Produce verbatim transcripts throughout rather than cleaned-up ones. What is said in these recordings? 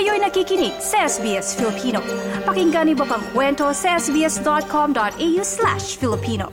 Kayo'y nakikinig sa S B S Filipino. Pakinggan niyo pa ang kwento sa sbs.com.au slash Filipino.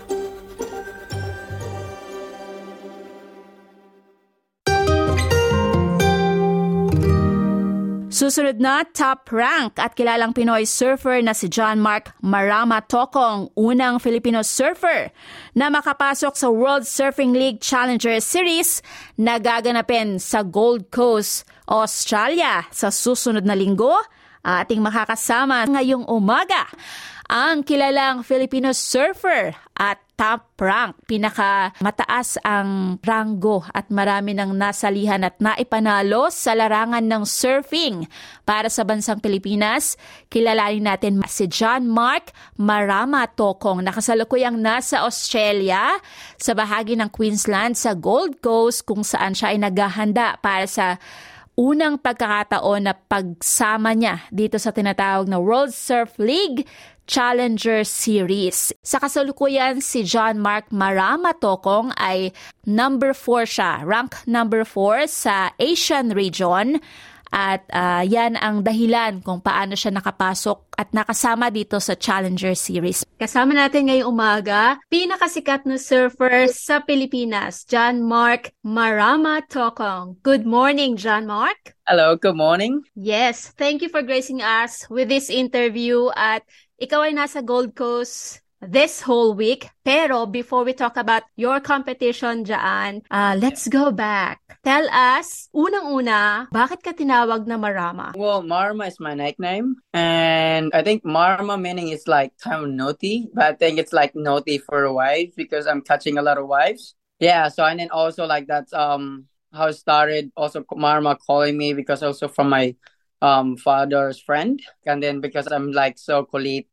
Susunod na, top rank at kilalang Pinoy surfer na si John Mark Marama Tocong, unang Filipino surfer na makapasok sa World Surfing League Challenger Series na gaganapin sa Gold Coast, Australia sa susunod na linggo. Ating makakasama ngayong umaga ang kilalang Filipino surfer at top rank. Pinaka mataas ang ranggo at marami nang nasalihan at naipanalo sa larangan ng surfing para sa bansang Pilipinas. Kilalanin natin si John Mark Marama Tocong, nakasalukuyang nasa Australia sa bahagi ng Queensland sa Gold Coast kung saan siya ay naghahanda para sa unang pagkakataon na pagsama niya dito sa tinatawag na World Surf League Challenger Series. Sa kasalukuyan, si John Mark Marama Tocong ay number four siya, rank number four sa Asian region. At uh, yan ang dahilan kung paano siya nakapasok at nakasama dito sa Challenger Series. Kasama natin ngayong umaga, pinakasikat na surfer sa Pilipinas, John Mark Marama Tocong. Good morning, John Mark. Hello, good morning. Yes, thank you for gracing us with this interview. At ikaw ay nasa Gold Coast this whole week. Pero before we talk about your competition dyan, uh, let's go back. Tell us, unang-una, bakit ka tinawag na Marama? Well, Marama is my nickname. And I think Marama meaning is like kind of naughty. But I think it's like naughty for wives because I'm catching a lot of wives. Yeah, so and then also like that's um how it started. Also Marama calling me because also from my um father's friend. And then because I'm like so kulit.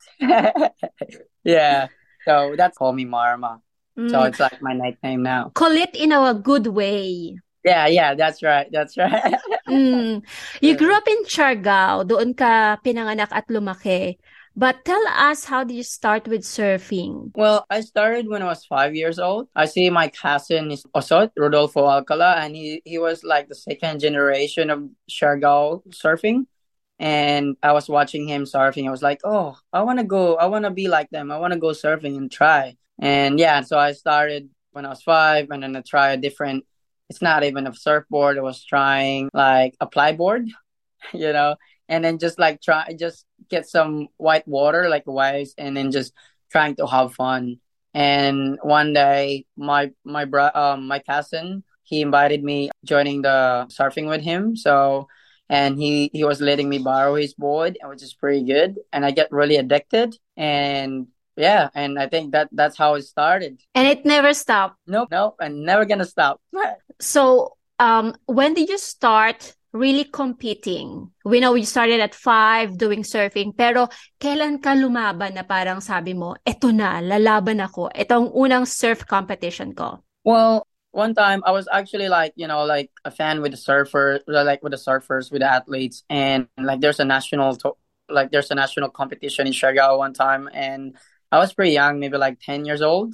Yeah, so that's call me Marama. Mm. So it's like my nickname now. Kulit in a good way. Yeah, yeah, that's right, that's right. mm. You grew up in Siargao, doon ka pinanganak at lumaki. But tell us, how did you start with surfing? Well, I started when I was five years old. I see my cousin is Osot, Rodolfo Alcala, and he, he was like the second generation of Siargao surfing. And I was watching him surfing. I was like, oh, I want to go. I want to be like them. I want to go surfing and try. And yeah, so I started when I was five, and then I tried a different, it's not even a surfboard. I was trying like a plyboard, you know, and then just like try, just get some white water, like waves, and then just trying to have fun. And one day, my my bro, um, my cousin, he invited me joining the surfing with him. So. And he, he was letting me borrow his board, which is pretty good. And I get really addicted. And yeah, and I think that that's how it started. And it never stopped? Nope, nope, and never gonna stop. So, um, when did you start really competing? We know you started at five doing surfing, pero kailan ka lumaban na parang sabi mo, eto na, lalaban ako, etong unang surf competition ko? Well, one time I was actually like, you know, like a fan with the surfer, like with the surfers, with the athletes. And like there's a national, to- like there's a national competition in Siargao one time. And I was pretty young, maybe like ten years old.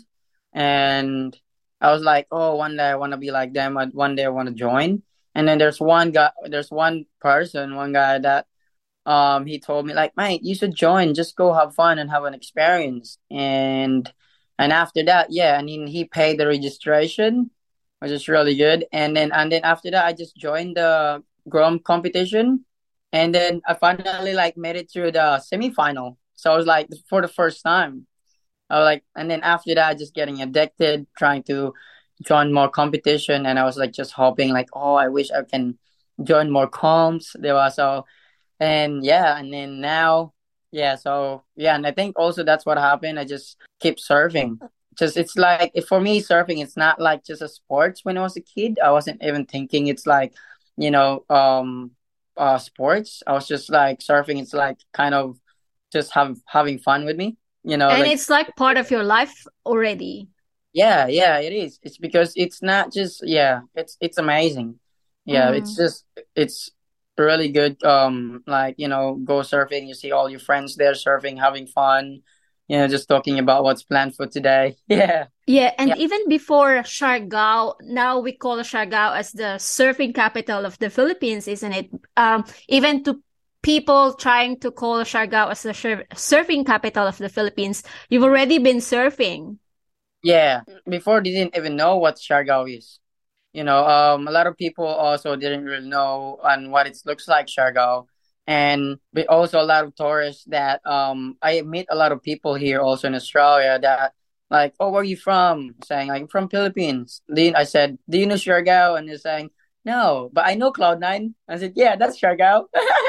And I was like, oh, one day I want to be like them. One day I want to join. And then there's one guy, there's one person, one guy that um he told me like, mate, you should join. Just go have fun and have an experience. And and after that, yeah, and then he paid the registration, which is really good. And then and then after that, I just joined the Grom competition. And then I finally like made it through the semifinal. So I was like, for the first time, I was like, and then after that, just getting addicted, trying to join more competition. And I was like, just hoping like, oh, I wish I can join more comps. There was so, and yeah, and then now, yeah, so yeah, and I think also that's what happened. I just keep surfing. Just it's like for me, surfing, it's not like just a sport. When I was a kid, I wasn't even thinking it's like, you know, um, uh, sports. I was just like surfing. It's like kind of just have having fun with me, you know. And like, it's like part of your life already. Yeah, yeah, it is. It's because it's not just yeah, it's it's amazing. Yeah, mm. it's just it's really good. Um, like you know, go surfing. You see all your friends there surfing, having fun. You know, just talking about what's planned for today. Yeah. Yeah, and yeah. even before Siargao, now we call Siargao as the surfing capital of the Philippines, isn't it? Um, even to people trying to call Siargao as the sur- surfing capital of the Philippines, you've already been surfing. Yeah, before they didn't even know what Siargao is. You know, um, a lot of people also didn't really know on what it looks like, Siargao. And we also a lot of tourists that um I meet a lot of people here also in Australia that like, oh, where are you from? Saying like, I'm from Philippines. Then I said, do you know Siargao? And they're saying, no, but I know Cloud Nine. I said, yeah, that's Siargao.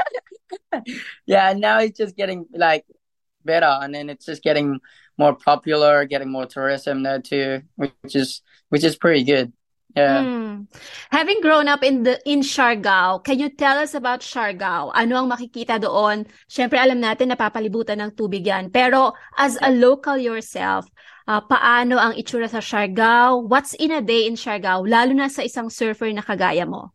Yeah, now it's just getting like better, and then it's just getting more popular, getting more tourism there too, which is which is pretty good. Yeah. Mm. Having grown up in the in Siargao, can you tell us about Siargao? Ano ang makikita doon? Siyempre, alam natin napapalibutan ng tubig yan. Pero as a Yeah. local yourself, uh, paano ang itsura sa Siargao? What's in a day in Siargao? Lalo na sa isang surfer na kagaya mo.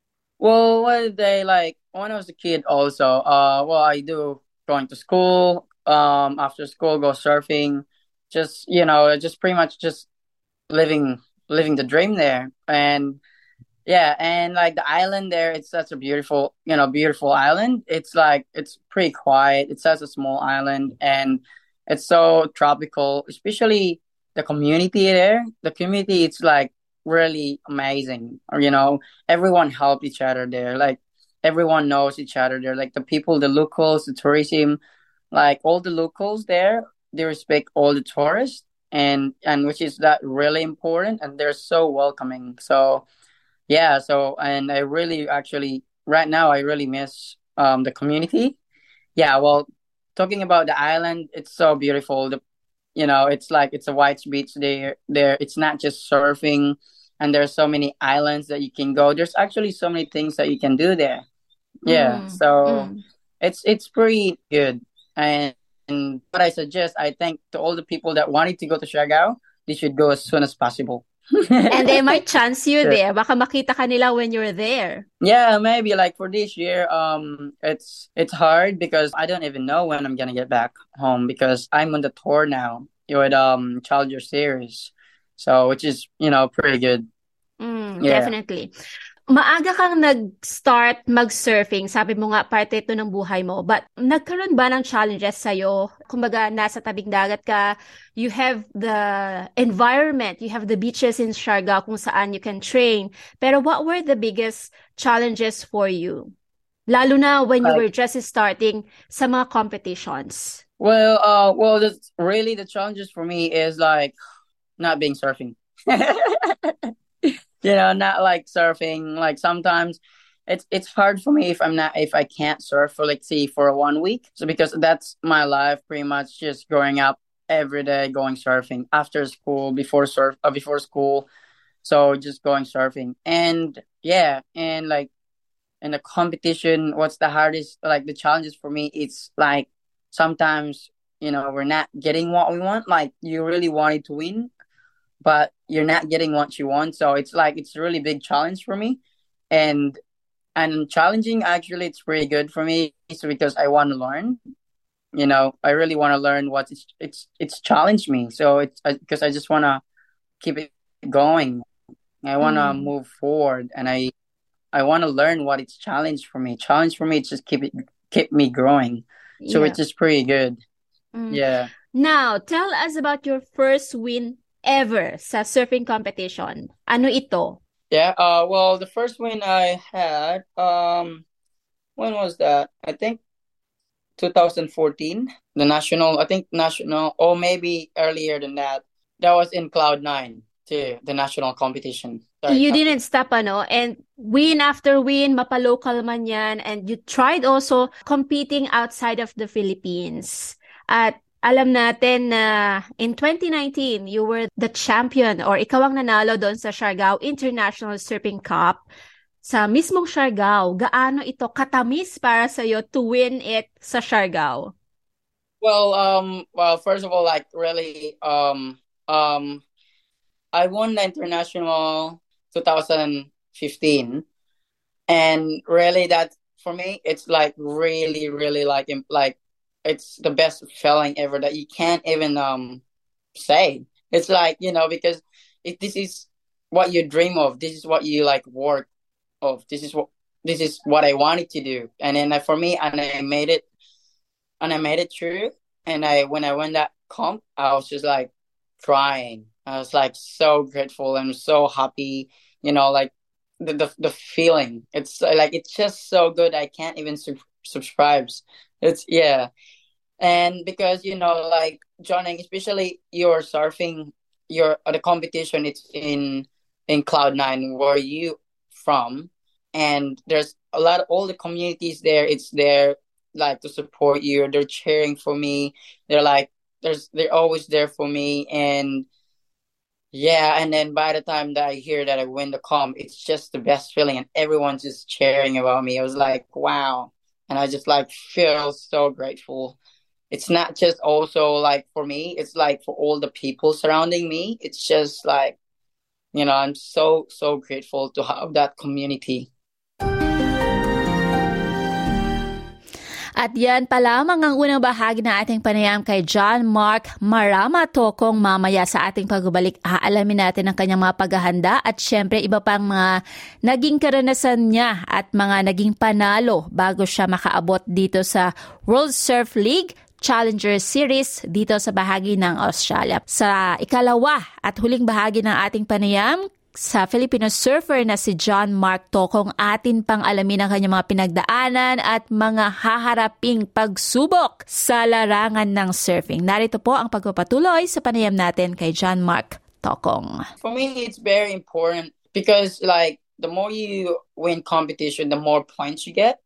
Well, one day, like when I was a kid, also, uh, well, I do going to school. Um, after school, go surfing. Just you know, just pretty much just living living the dream there. And yeah, and like the island there, it's such a beautiful, you know, beautiful island. It's like it's pretty quiet. It's such a small island, and it's so tropical. Especially the community there. The community, it's like really amazing. You know, everyone helped each other there. Like everyone knows each other there. Like the people, the locals, the tourism, like all the locals there, they respect all the tourists, and and which is that really important. And they're so welcoming. So yeah, so and I really actually right now I really miss um the community. Yeah, well, talking about the island, it's so beautiful. The you know, it's like it's a white beach there. There, it's not just surfing, and there's so many islands that you can go. There's actually so many things that you can do there. Yeah, Mm, so mm. it's it's pretty good. And, and what I suggest, I think to all the people that wanted to go to Siargao, they should go as soon as possible. And they might chance you there. Baka makita ka nila when you're there. Yeah, maybe like for this year, um, it's it's hard because I don't even know when I'm gonna get back home because I'm on the tour now with um Challenger Series, so which is you know pretty good. Mm, Yeah. definitely. Maaga kang nag-start mag-surfing. Sabi mo nga, parte ito ng buhay mo. But nagkaroon ba ng challenges sa'yo? Kumbaga, nasa tabing dagat ka, you have the environment, you have the beaches in Siargao kung saan you can train. Pero what were the biggest challenges for you? Lalo na when you Like were just starting sa mga competitions. well, uh, well, that's really the challenges for me is like not being surfing. You know, not like surfing. Like sometimes it's it's hard for me if I'm not if I can't surf for like say for one week. So because that's my life pretty much just growing up every day going surfing after school before surf uh, before school. So just going surfing and yeah and like in a competition, what's the hardest like the challenges for me? It's like sometimes you know we're not getting what we want. Like you really wanted to win but you're not getting what you want. So it's like it's a really big challenge for me, and and challenging actually it's pretty good for me. So because I want to learn, you know, I really want to learn what it's it's it's challenged me. So it's because I just want to keep it going. I want to Mm, move forward, and I I want to learn what it's challenged for me. Challenge for me, it's just keep it keep me growing. So yeah. it's just pretty good. Mm. Yeah. Now, tell us about your first win ever sa surfing competition. Ano ito? Yeah. Uh. Well, the first win I had. Um. When was that? I think twenty fourteen. The national. I think national. Or maybe earlier than that. That was in Cloud Nine too. The national competition. Sorry. You didn't stop, ano? And win after win, mapalocal man yan. And you tried also competing outside of the Philippines. At alam natin na in twenty nineteen, you were the champion or ikaw ang nanalo doon sa Siargao International Surfing Cup. Sa mismong Siargao, gaano ito katamis para sa'yo to win it sa Siargao? Well, um, well, first of all, like really, um, um, I won the international twenty fifteen, and really that for me, it's like really, really like im- like it's the best feeling ever that you can't even um say. It's like you know because if this is what you dream of. This is what you like work of. This is what this is what I wanted to do. And then uh, for me, and I made it, and I made it through. And I, when I went that comp, I was just like crying. I was like so grateful and so happy, you know, like the the, the feeling. It's uh, like, it's just so good. I can't even sub- subscribe. It's, yeah. And because, you know, like John, especially you're surfing, your uh, the competition, it's in in Cloud Nine, where you from, and there's a lot of all the communities there. It's there like to support you. They're cheering for me. They're like there's they're always there for me, and yeah. And then by the time that I hear that I win the comp, it's just the best feeling, and everyone's just cheering about me. I was like, wow, and I just like feel so grateful. It's not just also like for me, it's like for all the people surrounding me. It's just like, you know, I'm so, so grateful to have that community. At yan pa lamang ang unang bahagi ng ating panayam kay John Mark Marama Tocong. Mamaya sa ating pagbabalik, aalamin natin ang kanyang mga paghahanda at syempre iba pang mga naging karanasan niya at mga naging panalo bago siya makaabot dito sa World Surf League Challenger Series dito sa bahagi ng Australia. Sa ikalawa at huling bahagi ng ating panayam, sa Filipino surfer na si John Mark Tocong, atin pang alamin ang kanyang mga pinagdaanan at mga haharaping pagsubok sa larangan ng surfing. Narito po ang pagpapatuloy sa panayam natin kay John Mark Tocong. For me, it's very important because like the more you win competition, the more points you get.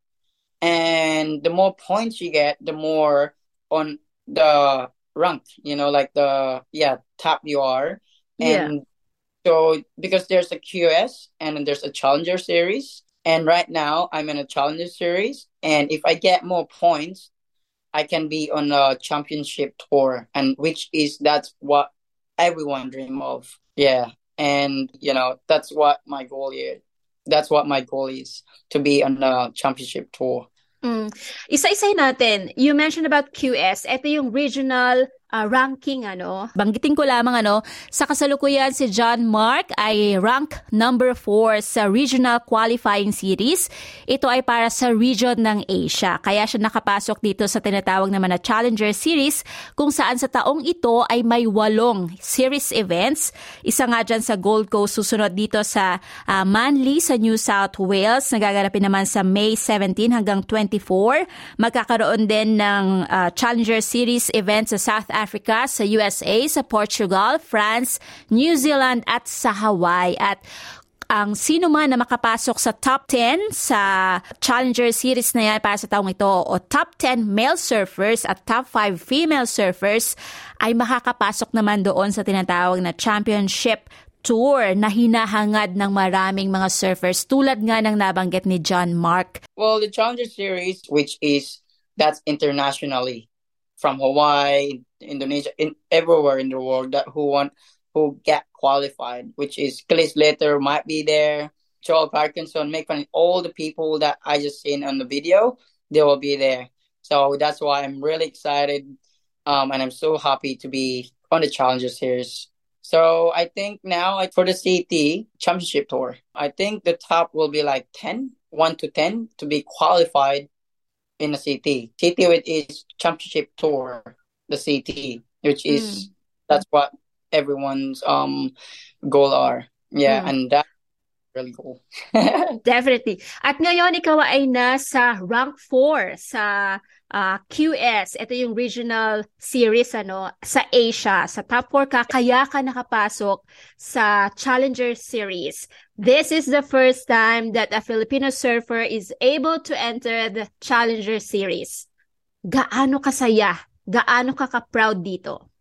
And the more points you get, the more on the rank, you know, like the, yeah, top you are. And Yeah. So because there's a Q S and then there's a Challenger Series, and right now I'm in a Challenger Series, and if I get more points, I can be on a championship tour, and which is that's what everyone dream of. Yeah, and you know that's what my goal is. That's what my goal is, to be on a championship tour. Mm. Isa-isahin natin. You mentioned about Q S. Ito yung regional uh, ranking, ano. Banggitin ko lamang, ano, sa kasalukuyan si John Mark ay rank number four sa Regional Qualifying Series. Ito ay para sa region ng Asia. Kaya siya nakapasok dito sa tinatawag naman na Challenger Series, kung saan sa taong ito ay may walong series events. Isa nga dyan sa Gold Coast, susunod dito sa uh, Manly sa New South Wales. Nagaganapin naman sa May seventeen hanggang twenty-four. Magkakaroon din ng uh, Challenger Series event sa South Africa, sa U S A, sa Portugal, France, New Zealand at sa Hawaii. At ang sino man na makapasok sa top ten sa Challenger Series na yan para sa taong ito, o top ten male surfers at top five female surfers, ay makakapasok naman doon sa tinatawag na Championship Tour na hinahangad ng maraming mga surfers tulad nga ng nabanggit ni John Mark. Well, the Challenger Series, which is, that's internationally, from Hawaii, Indonesia, in everywhere in the world that who want who get qualified, which is Chris Slater might be there, Joel Parkinson, Mick Fanning, all the people that I just seen on the video, they will be there. So that's why I'm really excited, um, and I'm so happy to be on the Challenger Series. So I think now for the C T Championship Tour, I think the top will be like ten, one to ten to be qualified in the C T. C T is Championship Tour, the C T, which is, mm. that's what everyone's um goal are. Yeah, mm. and that's really cool. Definitely. At ngayon, ikaw ay nasa rank four sa uh, Q S. Ito yung regional series ano sa Asia. Sa top four ka, kaya ka nakapasok sa Challenger Series. This is the first time that a Filipino surfer is able to enter the Challenger Series. Gaano kasaya? Gaano ka ka-proud dito?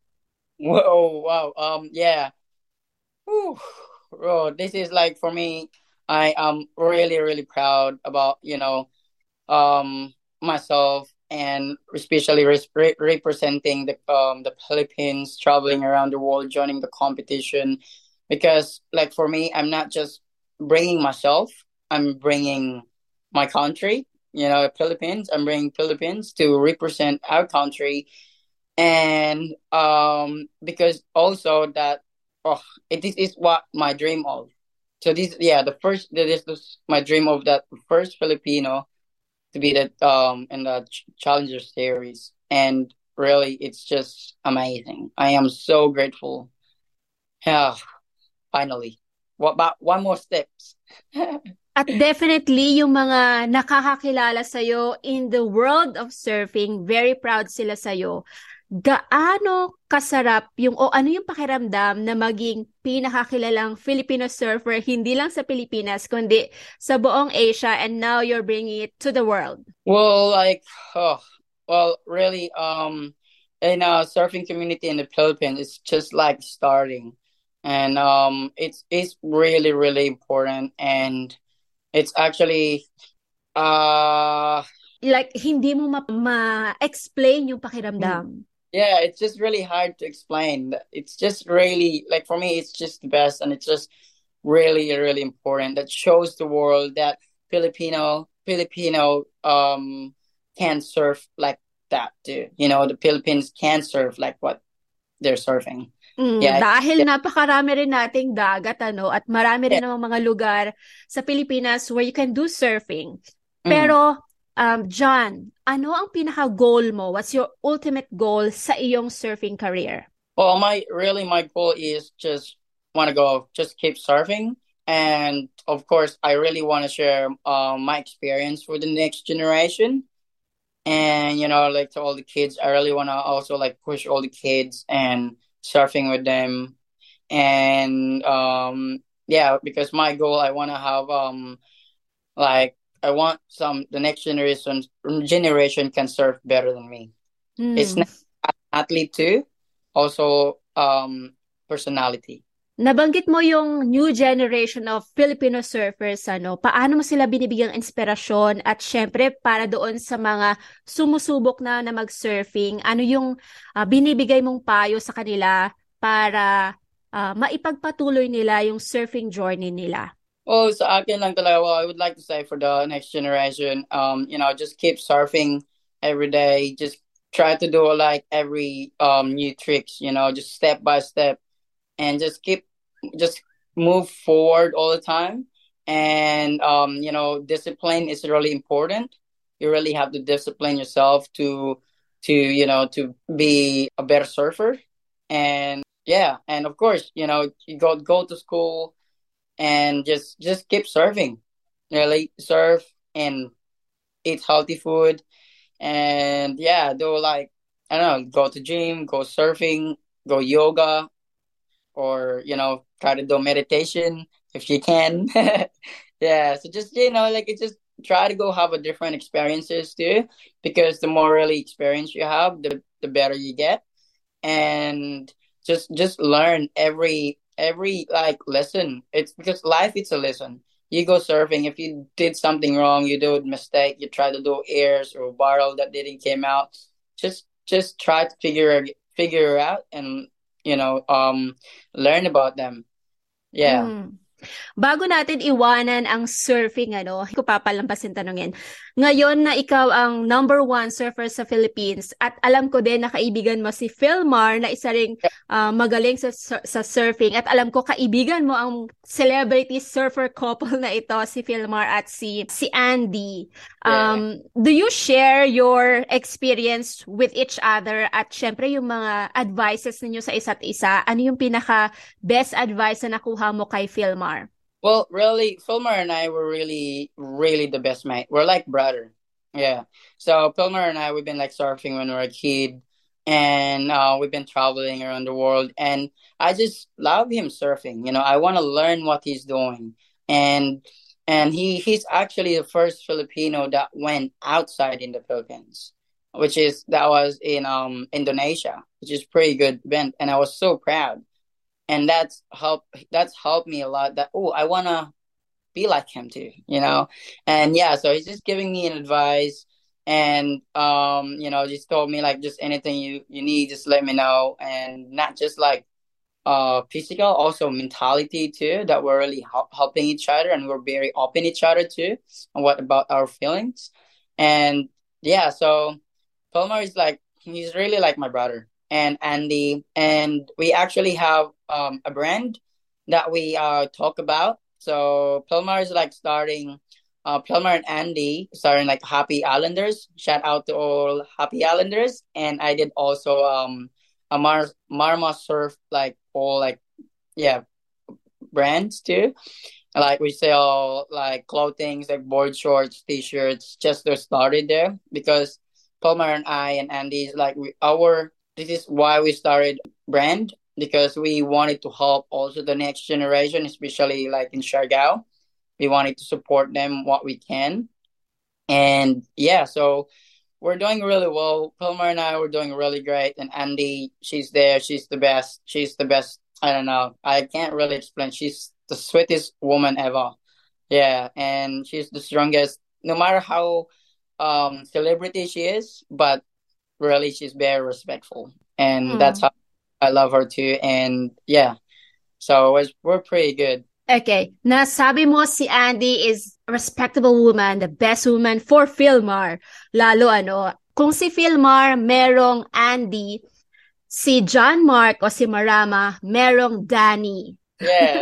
Whoa, wow. Um, yeah. Whew. Bro, this is like, for me, I am really, really proud about, you know, um, myself, and especially re- representing the um the Philippines, traveling around the world, joining the competition. Because, like, for me, I'm not just bringing myself, I'm bringing my country, you know, Philippines. I'm bringing Philippines to represent our country. And um, because also that, oh, it is, is what my dream of. So this, yeah, the first, this was my dream of that first Filipino to be that um in the Ch- Challenger series, and really, it's just amazing. I am so grateful. Yeah, finally. What about one more steps? At definitely, yung mga nakakakilala sa'yo in the world of surfing, very proud sila sa'yo. Gaano kasarap yung, o ano yung pakiramdam na maging pinakakilalang Filipino surfer, hindi lang sa Pilipinas, kundi sa buong Asia, and now you're bringing it to the world? Well, like, oh, well, really, um, in a surfing community in the Philippines, it's just like starting, and um, it's it's really really important, and it's actually, uh, Like, hindi mo ma- ma-explain yung hmm, pakiramdam. yeah, it's just really hard to explain. It's just really like for me, it's just the best, and it's just really really important. That shows the world that Filipino Filipino um can surf like that too. You know, the Philippines can surf like what they're surfing. Mm, Yeah, dahil yeah, napakarami rin nating dagat, ano, at marami rin yeah. namang mga lugar sa Pilipinas where you can do surfing. Mm. Pero, um, John, ano ang pinaka-goal mo? What's your ultimate goal sa iyong surfing career? Well, my really my goal is just want to go just keep surfing, and of course, I really want to share um my experience for the next generation. And you know, like to all the kids, I really want to also like push all the kids and surfing with them. And um yeah, because my goal, I want to have um like I want some the next generation generation can surf better than me. It's Hmm. not athlete too, also um personality. Nabanggit mo yung new generation of Filipino surfers, ano? Paano mo sila binibigyang inspirasyon, at syempre para doon sa mga sumusubok na na mag-surfing, ano yung ah, binibigay mong payo sa kanila para ah, maipagpatuloy nila yung surfing journey nila? Well, sa akin lang talaga, well, I would like to say for the next generation, um, you know, just keep surfing every day. Just try to do like every um new tricks, you know, just step by step, and just keep just move forward all the time. And um, you know, discipline is really important. You really have to discipline yourself to to you know to be a better surfer. And yeah, and of course, you know, you go go to school and just just keep surfing. Really surf and eat healthy food, and yeah, do like I don't know, go to gym, go surfing, go yoga, or you know, try to do meditation if you can. Yeah, so just you know, like it just try to go have a different experiences too, because the more really experience you have, the the better you get. And just just learn every every like lesson. It's because life it's a lesson. You go surfing, if you did something wrong, you do a mistake, you try to do airs or barrel that didn't came out, just just try to figure figure out, and you know um learn about them. Yeah. Mm. Bago natin iwanan ang surfing, ano, ko papalampasin tanungin. Ngayon na ikaw ang number one surfer sa Philippines, at alam ko din na kaibigan mo si Philmar, na isa ring ah, magaling sa, sa surfing, at alam ko kaibigan mo ang celebrity surfer couple na ito, si Philmar at si si Andy. Yeah. Um, do you share your experience with each other, at syempre yung mga advices ninyo sa isa't isa? Ano yung pinaka best advice na nakuha mo kay Philmar? Well, really, Filmer and I were really, really the best mate. We're like brother. Yeah. So Filmer and I, we've been like surfing when we were a kid, and uh, we've been traveling around the world. And I just love him surfing. You know, I want to learn what he's doing, and and he he's actually the first Filipino that went outside in the Philippines, which is that was in um Indonesia, which is pretty good event, and I was so proud. And that's help that's helped me a lot, that oh, I want to be like him too, you know. And yeah, so he's just giving me an advice, and um you know, just told me like just anything you you need, just let me know. And not just like uh physical, also mentality too, that we're really hel- helping each other, and we're very open each other too, and what about our feelings. And yeah, so Palmer is like he's really like my brother, and Andy, and we actually have um, a brand that we uh, talk about, So Pilmar is like starting, uh, Pilmar and Andy starting like Happy Islanders. Shout out to all Happy Islanders. And I did also um a Mar Marma Surf like all like yeah brands too. Like we sell like clothing, like board shorts, t-shirts, just to started there because Palmer and I and Andy is like we, our. This is why we started brand because we wanted to help also the next generation, especially like in Siargao. We wanted to support them what we can, and yeah, so we're doing really well. Palmer and I were doing really great, and Andy, she's there. She's the best. She's the best. I don't know. I can't really explain. She's the sweetest woman ever. Yeah, and she's the strongest. No matter how um celebrity she is, but really she's very respectful, and that's Mm. how I love her too. And yeah, so it's, we're pretty good. Okay, nasabi mo si Andy is a respectable woman, the best woman for Philmar. Lalo ano, kung si Philmar merong Andy, si John Mark o si Marama merong Danny. Yeah.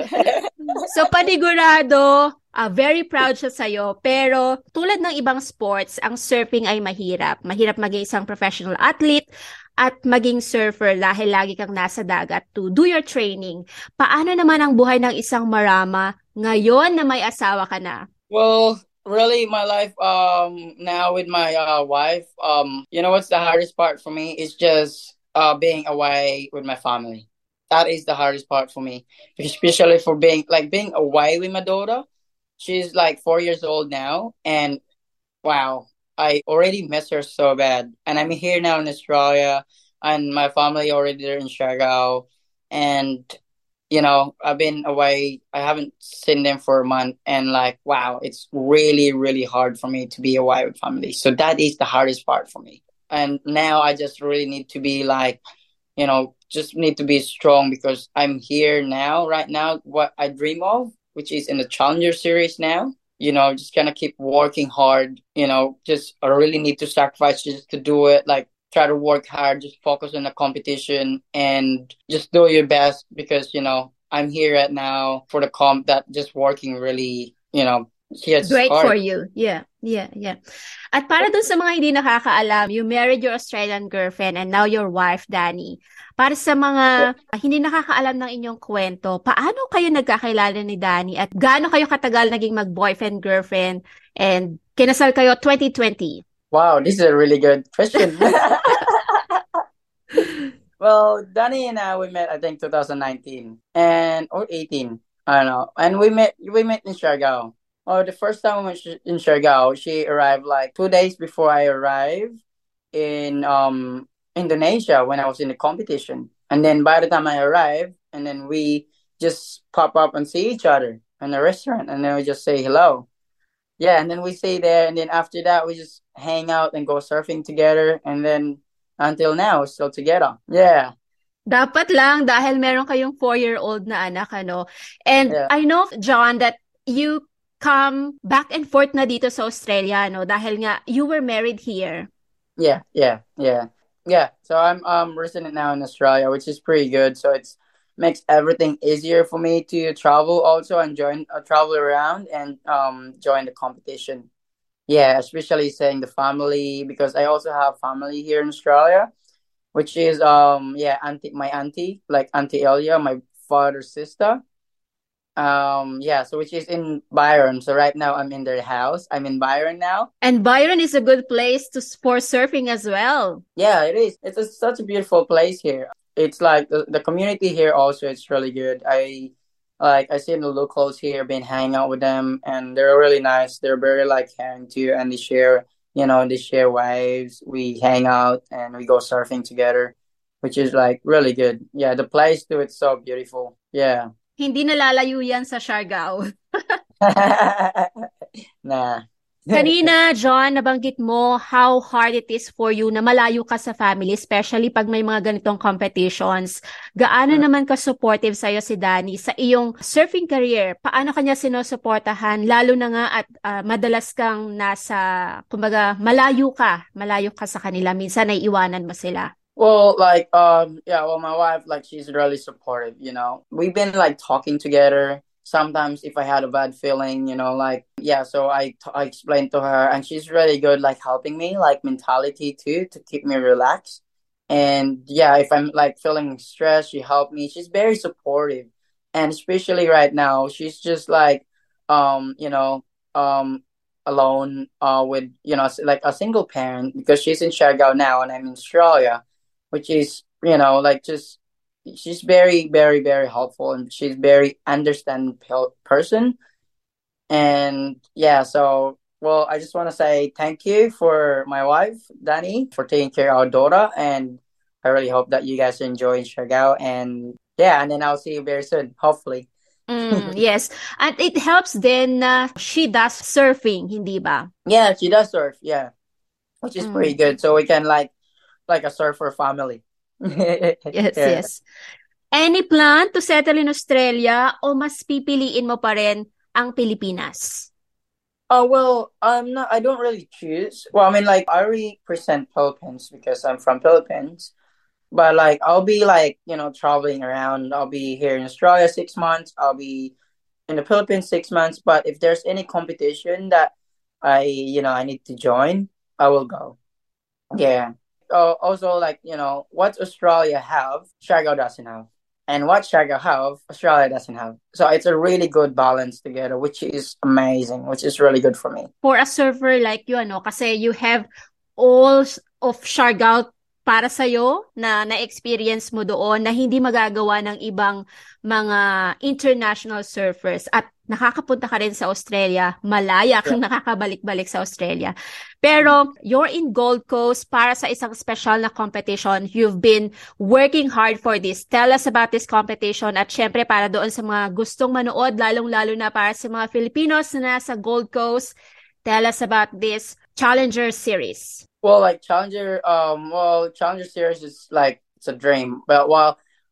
So panigurado, ah, very proud siya sa'yo. Pero tulad ng ibang sports, ang surfing ay mahirap. Mahirap maging isang professional athlete at maging surfer dahil lagi kang nasa dagat to do your training. Paano naman ang buhay ng isang Marama ngayon na may asawa ka na? Well, really, my life um now with my uh wife, um, you know what's the hardest part for me is just uh being away with my family. That is the hardest part for me, especially for being like being away with my daughter. She's like four years old now, and wow, I already miss her so bad. And I'm here now in Australia, and my family already there in Siargao, and you know, I've been away. I haven't seen them for a month, and like, wow, it's really, really hard for me to be away with family. So that is the hardest part for me. And now I just really need to be like, you know, just need to be strong because I'm here now, right now, what I dream of, which is in the Challenger Series now. You know, just gonna keep working hard. You know, just I really need to sacrifice just to do it. Like try to work hard, just focus on the competition and just do your best because, you know, I'm here right now for the comp that just working really, you know, it's Great for hard. you. Yeah, yeah, yeah. At para dun sa mga hindi nakakaalam, you married your Australian girlfriend and now your wife, Danny. Para sa mga hindi nakakaalam ng inyong kwento, paano kayo nagkakilala ni Danny at gaano kayo katagal naging mag-boyfriend-girlfriend and kinasal kayo twenty twenty? Wow, this is a really good question. Well, Danny and I we met I think twenty nineteen and or eighteen. I don't know. And we met we met in Siargao. Oh, the first time we went in Siargao, she arrived like two days before I arrived in um Indonesia when I was in the competition. And then by the time I arrived, and then we just pop up and see each other in the restaurant, and then we just say hello. Yeah, and then we stay there, and then after that, we just hang out and go surfing together, and then until now, we're still together. Yeah. Dapat lang dahil meron kayong four-year-old na anak, ano? And Yeah. I know, John, that you come back and forth na dito sa Australia, no? Dahil nga, you were married here. Yeah, yeah, yeah. Yeah, so I'm um resident now in Australia, which is pretty good. So it's makes everything easier for me to travel also and join uh, travel around and um join the competition. Yeah, especially saying the family because I also have family here in Australia, which is um yeah, auntie my auntie, like Auntie Elia, my father's sister. Um yeah, so which is in Byron. So right now I'm in their house. I'm in Byron now. And Byron is a good place to for surfing as well. Yeah, it is. It's a, such a beautiful place here. It's like the, the community here also it's really good. I like I see the locals here been hanging out with them and they're really nice. They're very like caring too and they share you know, they share waves. We hang out and we go surfing together, which is like really good. Yeah, the place too it's so beautiful. Yeah. Hindi nalalayo yan sa Siargao. Nah. Kanina, John, nabanggit mo how hard it is for you na malayo ka sa family, especially pag may mga ganitong competitions. Gaano naman ka-supportive sa'yo si Danny sa iyong surfing career? Paano kanya sinusuportahan? Lalo na nga at uh, madalas kang nasa, kumbaga, malayo ka. Malayo ka sa kanila. Minsan ay iwanan mo sila. Well, like, um, yeah, well, my wife, like, she's really supportive, you know. We've been, like, talking together sometimes if I had a bad feeling, you know, like, yeah, so I, t- I explained to her, and she's really good, like helping me, like mentality too, to keep me relaxed. And yeah, if I'm like feeling stressed, she helped me. She's very supportive. And especially right now, she's just like, um, you know, um, alone, uh, with, you know, s- like a single parent because she's in Siargao now and I'm in Australia, which is, you know, like just she's very very very helpful, and she's very understanding pe- person. And yeah, so well, I just want to say thank you for my wife Danny for taking care of our daughter, and I really hope that you guys enjoy Siargao. And yeah, and then I'll see you very soon, hopefully. Mm, yes. And it helps then na she does surfing, hindi ba? Yeah, she does surf, yeah, which is pretty Mm, good, so we can like like a surfer family. yes, Yeah. yes. Any plan to settle in Australia o mas pipiliin mo pa rin ang Pilipinas? Oh well, I'm not. I don't really choose. Well, I mean, like I represent Philippines because I'm from Philippines. But like, I'll be like, you know, traveling around. I'll be here in Australia six months. I'll be in the Philippines six months. But if there's any competition that I, you know, I need to join, I will go. Yeah. Uh, also, like, you know, what Australia have, Siargao doesn't have. And what Siargao have, Australia doesn't have. So it's a really good balance together, which is amazing, which is really good for me. For a surfer like you, ano, kasi you have all s- of Siargao para sa'yo na na-experience mo doon na hindi magagawa ng ibang mga international surfers at nakakapunta ka rin sa Australia, malaya Yeah. kang nakakabalik-balik sa Australia. Pero you're in Gold Coast para sa isang special na competition. You've been working hard for this. Tell us about this competition at syempre para doon sa mga gustong manood, lalong-lalo na para sa mga Filipinos na nasa Gold Coast. Tell us about this Challenger Series. Well, like Challenger, um, well, Challenger Series is like it's a dream. But well,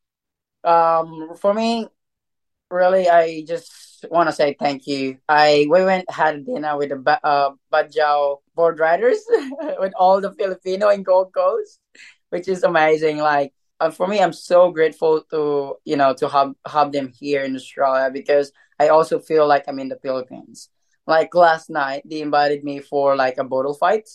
um, for me, really, I just want to say thank you. I we went had dinner with the Ba- uh Bajau board riders with all the Filipino in Gold Coast, which is amazing. Like uh, for me, I'm so grateful to you know to have have them here in Australia because I also feel like I'm in the Philippines. Like last night, they invited me for like a bottle fight.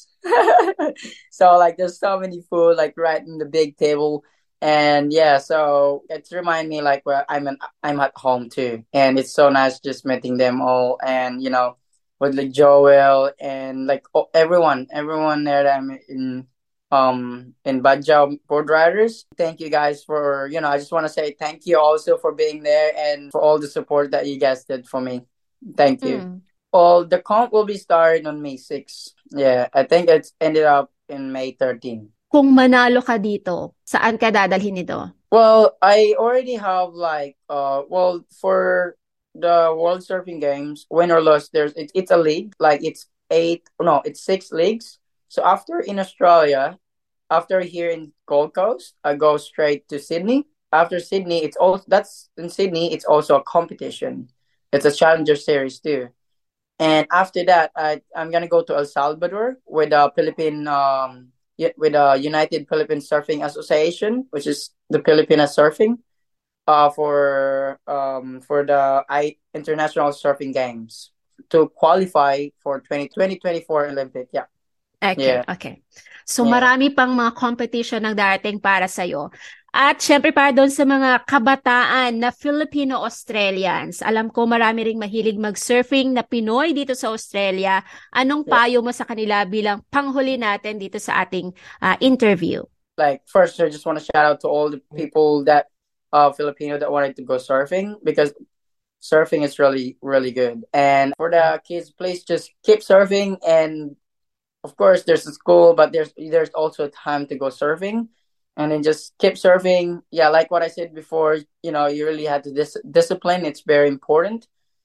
So like, there's so many food like right in the big table, and yeah, so it's remind me like where I'm an, I'm at home too, and it's so nice just meeting them all, and you know, with like Joel and like oh, everyone, everyone there that I'm in, um, in Bajau board riders. Thank you guys for you know. I just want to say thank you also for being there and for all the support that you guys did for me. Thank you. Mm. Well, the comp will be starting on May sixth. Yeah, I think it's ended up in May thirteenth. Kung manalo ka dito, saan ka dadalhin ito? Well, I already have like uh well for the World Surfing Games, win or loss, there's it, it's a league. Like it's eight no, it's six leagues. So after in Australia, after here in Gold Coast, I go straight to Sydney. After Sydney, it's also that's in Sydney, it's also a competition. It's a challenger series too. And after that, I I'm gonna go to El Salvador with the Philippine um y- with the United Philippine Surfing Association, which is the Filipina Surfing, uh for um for the I International Surfing Games to qualify for twenty twenty twenty four Olympic. Yeah, Okay, yeah, okay. So yeah. marami pang mga competition ang darating para sa'yo. At syempre para doon sa mga kabataan na Filipino-Australians, alam ko marami ring mahilig mag-surfing na Pinoy dito sa Australia. Anong Yeah. payo mo sa kanila bilang panghuli natin dito sa ating ah, interview? Like first, I just want to shout out to all the people that uh Filipino that wanted to go surfing because surfing is really really good. And for the kids, please just keep surfing. And of course, there's a school, but there's there's also a time to go surfing, and then just keep surfing. Yeah, like what I said before, you know, you really have to dis- discipline. It's very important,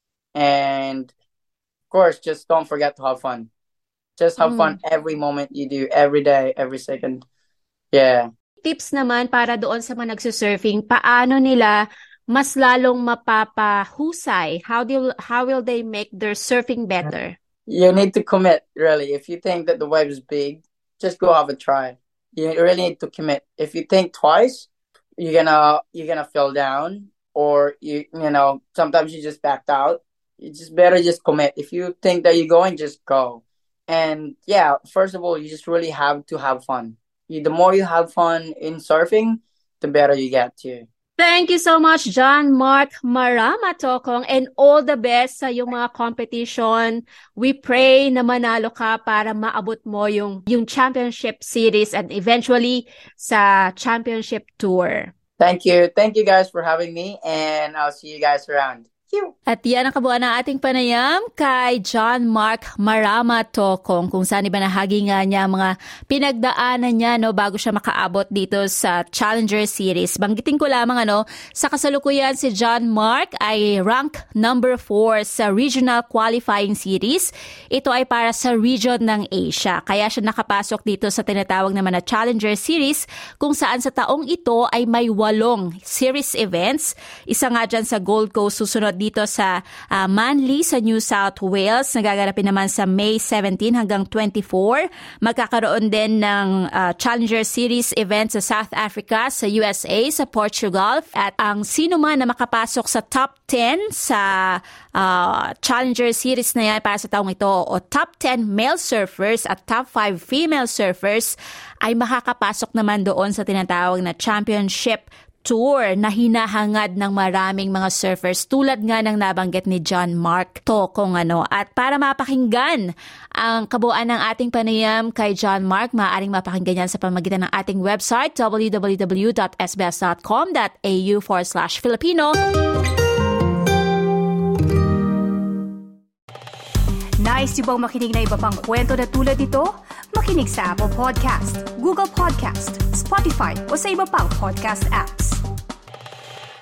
and of course, just don't forget to have fun. Just have fun Mm. every moment you do, every day, every second. Yeah. Tips naman para doon sa mga nagsusurfing, paano nila mas lalong mapapahusay? How do how will they make their surfing better? You need to commit, really. If you think that the wave is big, just go have a try. You really need to commit. If you think twice, you're gonna you're gonna fall down, or you you know sometimes you just backed out. It's just better just commit. If you think that you're going, just go. And yeah, first of all, you just really have to have fun. You, the more you have fun in surfing, the better you get too. Thank you so much, John Mark Marama Tokong, and all the best sa yung mga competition. We pray na manalo ka para maabot mo yung, yung championship series and eventually sa championship tour. Thank you. Thank you guys for having me, and I'll see you guys around. At yan ang kabuuan ng ating panayam kay John Mark Marama Tokong, kung saan ibanahagi nga niya mga pinagdaanan niya no bago siya makaabot dito sa Challenger Series. Banggitin ko lamang ano, sa kasalukuyan si John Mark ay rank number four sa Regional Qualifying Series. Ito ay para sa region ng Asia. Kaya siya nakapasok dito sa tinatawag naman na Challenger Series, kung saan sa taong ito ay may walong series events. Isa nga dyan sa Gold Coast, susunod dito sa uh, Manly sa New South Wales. Nagaganapin naman sa May seventeen hanggang twenty-four. Magkakaroon din ng uh, Challenger Series event sa South Africa, sa U S A, sa Portugal. At ang sino man na makapasok sa top ten sa uh, Challenger Series na yan para sa taong ito, o top ten male surfers at top five female surfers, ay makakapasok naman doon sa tinatawag na Championship Tour na hinahangad ng maraming mga surfers tulad nga ng nabanggit ni John Mark Tokong ano. At para mapakinggan ang kabuuan ng ating panayam kay John Mark, maaaring mapakinggan yan sa pamamagitan ng ating website w w w dot s b s dot com dot a u forward slash Filipino. Nice yung bang makinig na iba pang kwento na tulad ito? Makinig sa Apple Podcast, Google Podcast, Spotify o sa iba pang podcast apps.